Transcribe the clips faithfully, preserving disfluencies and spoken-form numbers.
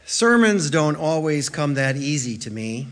Sermons don't always come that easy to me.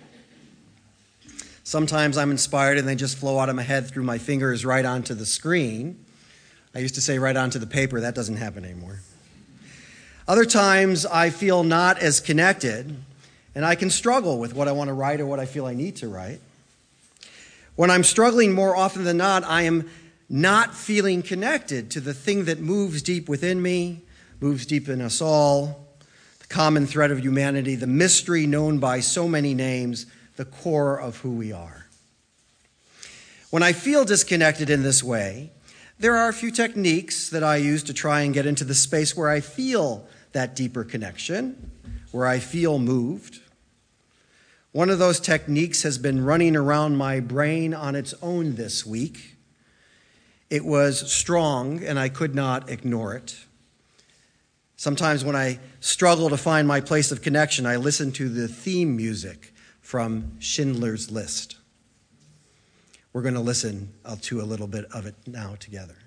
Sometimes I'm inspired and they just flow out of my head through my fingers right onto the screen. I used to say right onto the paper. That doesn't happen anymore. Other times I feel not as connected, and I can struggle with what I want to write or what I feel I need to write. When I'm struggling, more often than not, I am not feeling connected to the thing that moves deep within me, moves deep in us all, the common thread of humanity, the mystery known by so many names, the core of who we are. When I feel disconnected in this way, there are a few techniques that I use to try and get into the space where I feel that deeper connection, where I feel moved. One of those techniques has been running around my brain on its own this week. It was strong, and I could not ignore it. Sometimes when I struggle to find my place of connection, I listen to the theme music from Schindler's List. We're going to listen to a little bit of it now together.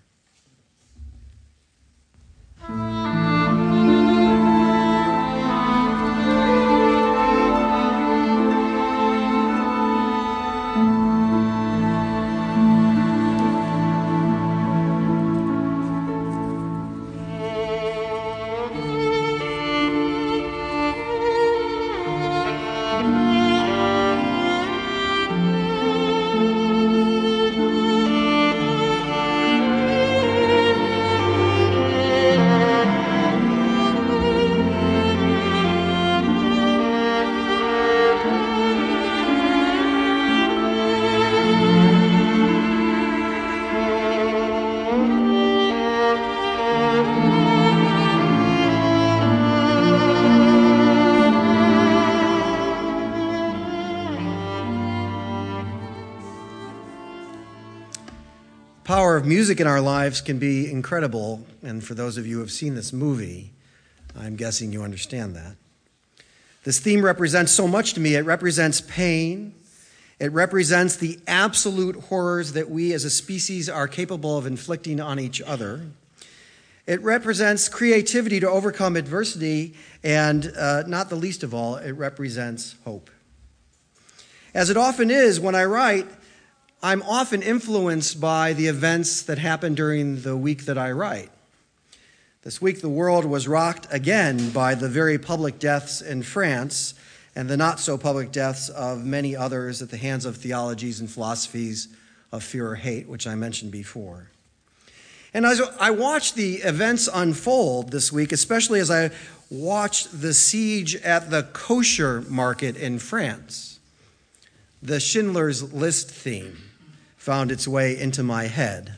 The power of music in our lives can be incredible, and for those of you who have seen this movie, I'm guessing you understand that. This theme represents so much to me. It represents pain. It represents the absolute horrors that we as a species are capable of inflicting on each other. It represents creativity to overcome adversity, and uh, not the least of all, it represents hope. As it often is when I write, I'm often influenced by the events that happen during the week that I write. This week, the world was rocked again by the very public deaths in France and the not-so-public deaths of many others at the hands of theologies and philosophies of fear or hate, which I mentioned before. And as I watched the events unfold this week, especially as I watched the siege at the kosher market in France, the Schindler's List theme found its way into my head.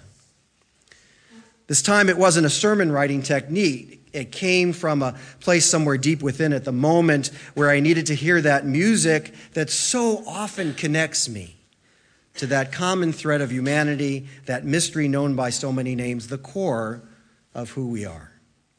This time it wasn't a sermon writing technique. It came from a place somewhere deep within it, the moment where I needed to hear that music that so often connects me to that common thread of humanity, that mystery known by so many names, the core of who we are.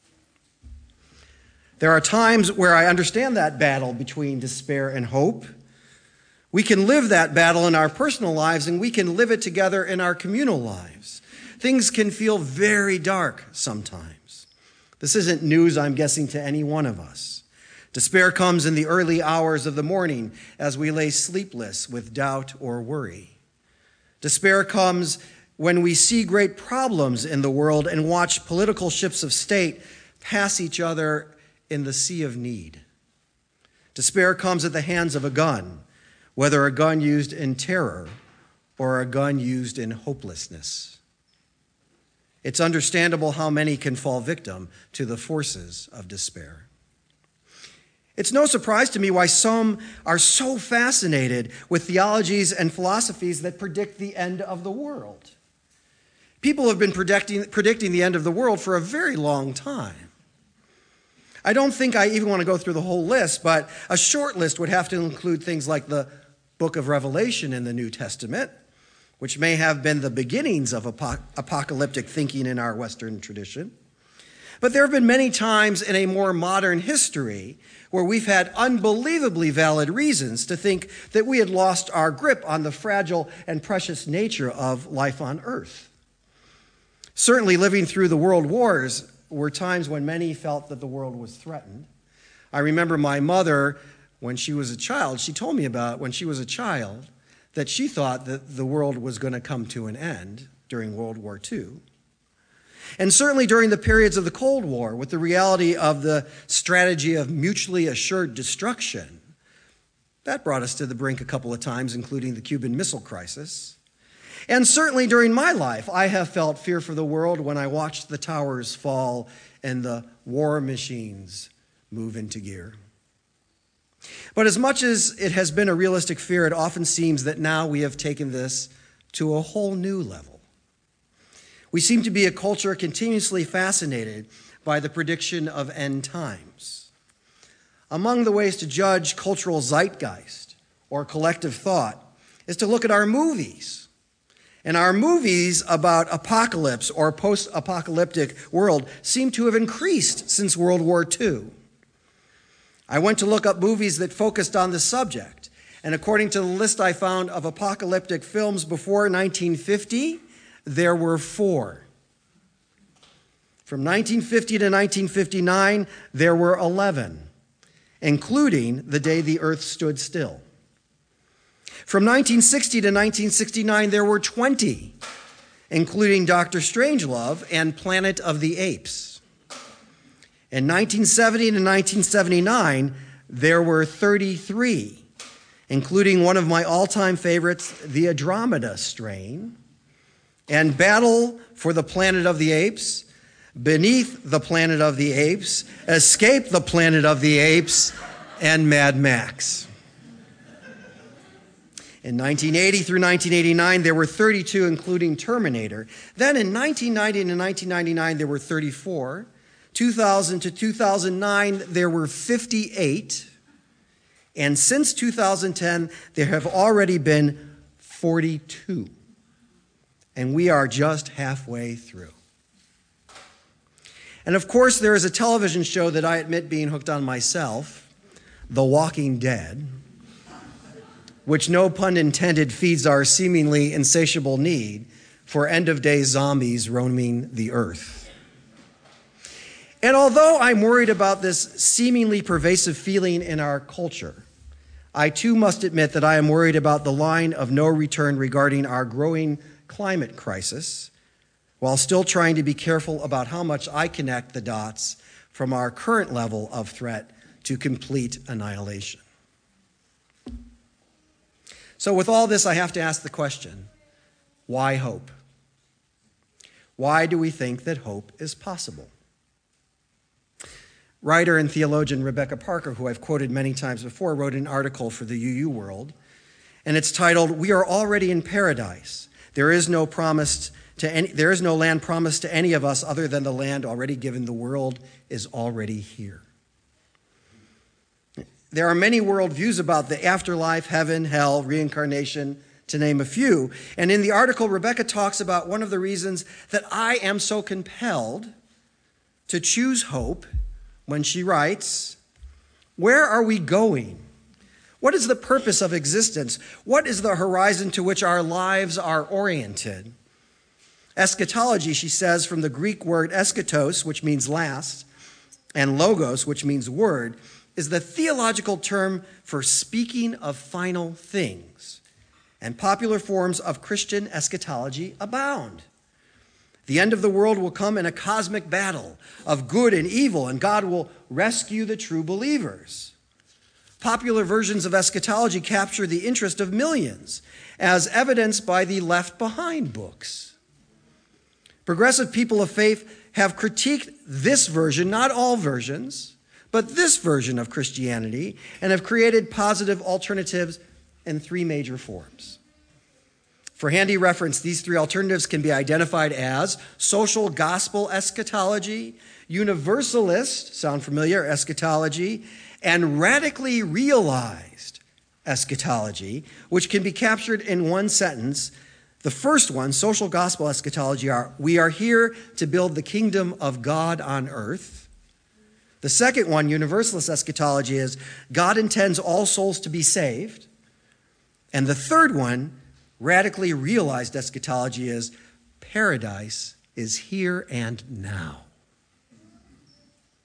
There are times where I understand that battle between despair and hope. We can live that battle in our personal lives, and we can live it together in our communal lives. Things can feel very dark sometimes. This isn't news, I'm guessing, to any one of us. Despair comes in the early hours of the morning as we lay sleepless with doubt or worry. Despair comes when we see great problems in the world and watch political ships of state pass each other in the sea of need. Despair comes at the hands of a gun, whether a gun used in terror or a gun used in hopelessness. It's understandable how many can fall victim to the forces of despair. It's no surprise to me why some are so fascinated with theologies and philosophies that predict the end of the world. People have been predicting, predicting the end of the world for a very long time. I don't think I even want to go through the whole list, but a short list would have to include things like the book of Revelation in the New Testament, which may have been the beginnings of apoc- apocalyptic thinking in our Western tradition. But there have been many times in a more modern history where we've had unbelievably valid reasons to think that we had lost our grip on the fragile and precious nature of life on earth. Certainly living through the world wars were times when many felt that the world was threatened. I remember my mother, when she was a child, she told me about when she was a child that she thought that the world was going to come to an end during World War Two. And certainly during the periods of the Cold War, with the reality of the strategy of mutually assured destruction, that brought us to the brink a couple of times, including the Cuban Missile Crisis. And certainly during my life, I have felt fear for the world when I watched the towers fall and the war machines move into gear. But as much as it has been a realistic fear, it often seems that now we have taken this to a whole new level. We seem to be a culture continuously fascinated by the prediction of end times. Among the ways to judge cultural zeitgeist or collective thought is to look at our movies. And our movies about apocalypse or post-apocalyptic world seem to have increased since World War Two. I went to look up movies that focused on the subject, and according to the list I found of apocalyptic films before nineteen fifty, there were four. From nineteen fifty to nineteen fifty-nine, there were eleven, including The Day the Earth Stood Still. From nineteen sixty to nineteen sixty-nine, there were twenty, including Doctor Strangelove and Planet of the Apes. In nineteen seventy to nineteen seventy-nine, there were thirty-three, including one of my all-time favorites, The Andromeda Strain, and Battle for the Planet of the Apes, Beneath the Planet of the Apes, Escape the Planet of the Apes, and Mad Max. In nineteen eighty through nineteen eighty-nine, there were thirty-two, including Terminator. Then in nineteen ninety to nineteen ninety-nine, there were thirty-four. two thousand to two thousand nine, there were fifty-eight. And since two thousand ten, there have already been forty-two. And we are just halfway through. And of course, there is a television show that I admit being hooked on myself, The Walking Dead, which, no pun intended, feeds our seemingly insatiable need for end-of-day zombies roaming the earth. And although I'm worried about this seemingly pervasive feeling in our culture, I too must admit that I am worried about the line of no return regarding our growing climate crisis, while still trying to be careful about how much I connect the dots from our current level of threat to complete annihilation. So with all this, I have to ask the question, why hope? Why do we think that hope is possible? Writer and theologian Rebecca Parker, who I've quoted many times before, wrote an article for the U U World, and it's titled, "We Are Already in Paradise. There is no promised to any, there is no land promised to any of us other than the land already given. The world is already here." There are many worldviews about the afterlife, heaven, hell, reincarnation, to name a few. And in the article, Rebecca talks about one of the reasons that I am so compelled to choose hope when she writes, "Where are we going? What is the purpose of existence? What is the horizon to which our lives are oriented?" Eschatology, she says, from the Greek word eschatos, which means last, and logos, which means word, is the theological term for speaking of final things. And popular forms of Christian eschatology abound. The end of the world will come in a cosmic battle of good and evil, and God will rescue the true believers. Popular versions of eschatology capture the interest of millions, as evidenced by the Left Behind books. Progressive people of faith have critiqued this version, not all versions, but this version of Christianity, and have created positive alternatives in three major forms. For handy reference, these three alternatives can be identified as social gospel eschatology, universalist, sound familiar, eschatology, and radically realized eschatology, which can be captured in one sentence. The first one, social gospel eschatology, are, we are here to build the kingdom of God on earth. The second one, universalist eschatology, is God intends all souls to be saved. And the third one, radically realized eschatology, is paradise is here and now.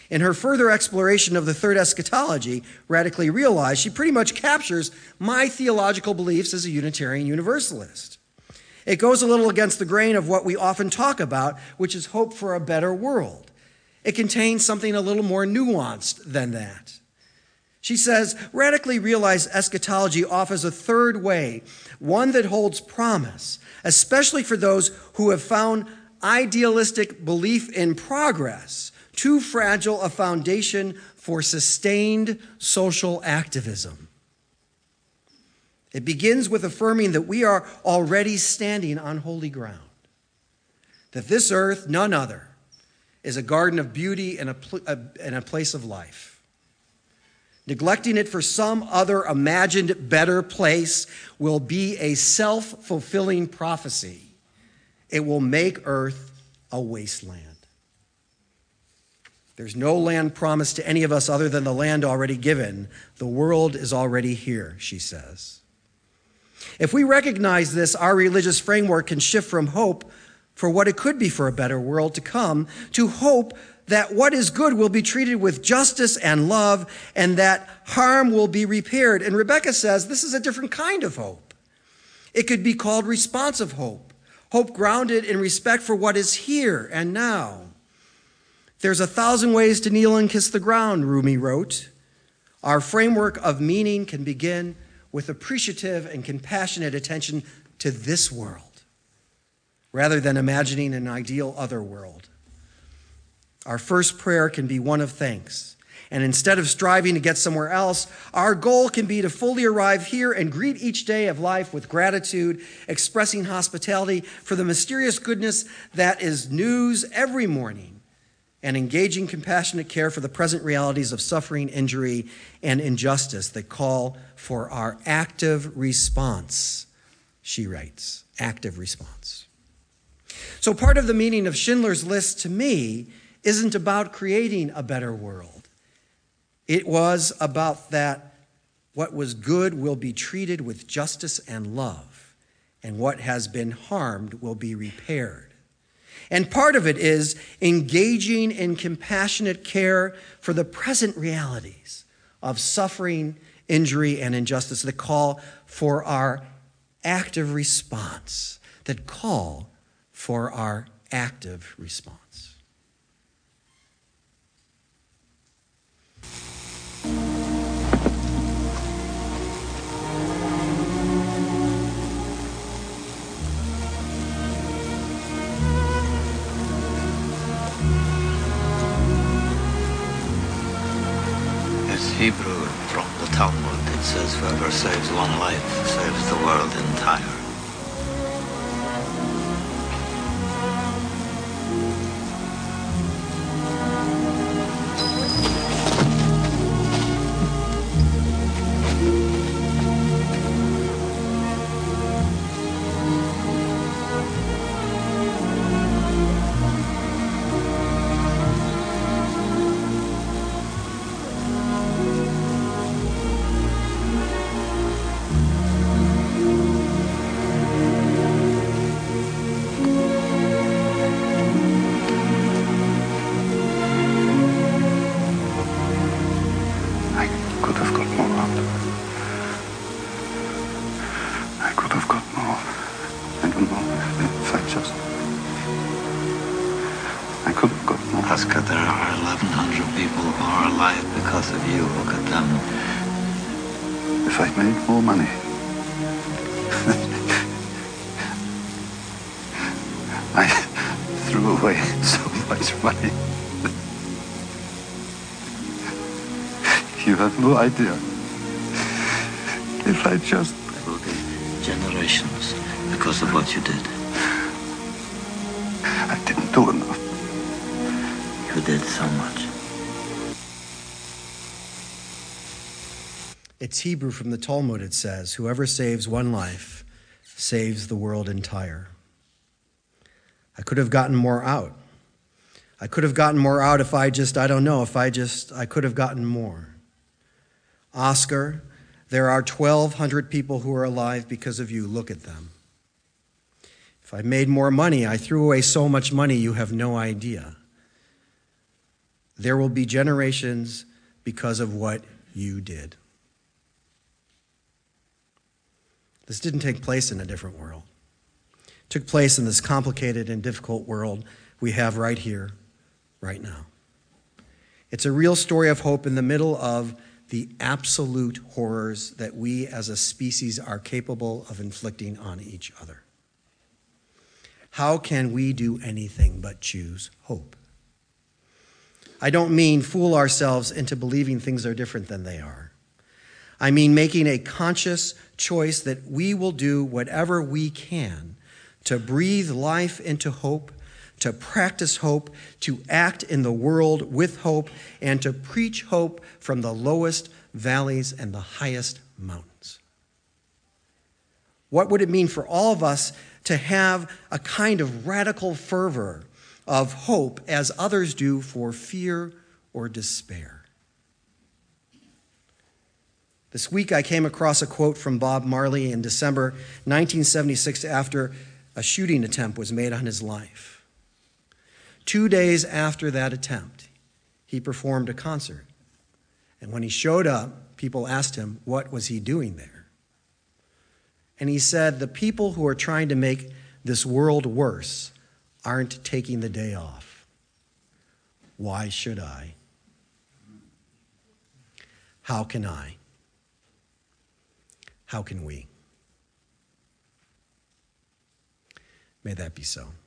In her further exploration of the third eschatology, Radically Realized, she pretty much captures my theological beliefs as a Unitarian Universalist. It goes a little against the grain of what we often talk about, which is hope for a better world. It contains something a little more nuanced than that. She says, Radically Realized eschatology offers a third way, one that holds promise, especially for those who have found idealistic belief in progress too fragile a foundation for sustained social activism. It begins with affirming that we are already standing on holy ground, that this earth, none other, is a garden of beauty and a, pl- a, and a place of life. Neglecting it for some other imagined better place will be a self-fulfilling prophecy. It will make earth a wasteland. There's no land promised to any of us other than the land already given. The world is already here, she says. If we recognize this, our religious framework can shift from hope for what it could be for a better world to come to hope that what is good will be treated with justice and love and that harm will be repaired. And Rebecca says this is a different kind of hope. It could be called responsive hope, hope grounded in respect for what is here and now. There's a thousand ways to kneel and kiss the ground, Rumi wrote. Our framework of meaning can begin with appreciative and compassionate attention to this world, rather than imagining an ideal other world. Our first prayer can be one of thanks. And instead of striving to get somewhere else, our goal can be to fully arrive here and greet each day of life with gratitude, expressing hospitality for the mysterious goodness that is news every morning, and engaging compassionate care for the present realities of suffering, injury, and injustice that call for our active response, she writes, active response. So part of the meaning of Schindler's List to me isn't about creating a better world. It was about that what was good will be treated with justice and love, and what has been harmed will be repaired. And part of it is engaging in compassionate care for the present realities of suffering, injury, and injustice that call for our active response, that call for our active response. Hebrew from the Talmud, it says, whoever saves one life saves the world entire. Oscar, there are eleven hundred people who are alive because of you. Look at them. If I'd made more money. I threw away so much money. You have no idea. If I just... There will be generations because of what you did. I didn't do enough. You did so much. It's Hebrew from the Talmud, it says, whoever saves one life saves the world entire. I could have gotten more out. I could have gotten more out if I just, I don't know, if I just, I could have gotten more. Oscar, there are twelve hundred people who are alive because of you. Look at them. If I made more money, I threw away so much money you have no idea. There will be generations because of what you did. This didn't take place in a different world. It took place in this complicated and difficult world we have right here, right now. It's a real story of hope in the middle of the absolute horrors that we as a species are capable of inflicting on each other. How can we do anything but choose hope? I don't mean fool ourselves into believing things are different than they are. I mean making a conscious choice that we will do whatever we can to breathe life into hope, to practice hope, to act in the world with hope, and to preach hope from the lowest valleys and the highest mountains. What would it mean for all of us to have a kind of radical fervor of hope as others do for fear or despair? This week I came across a quote from Bob Marley in December nineteen seventy-six after a shooting attempt was made on his life. Two days after that attempt, he performed a concert. And when he showed up, people asked him, what was he doing there? And he said, the people who are trying to make this world worse aren't taking the day off. Why should I? How can I? How can we? May that be so.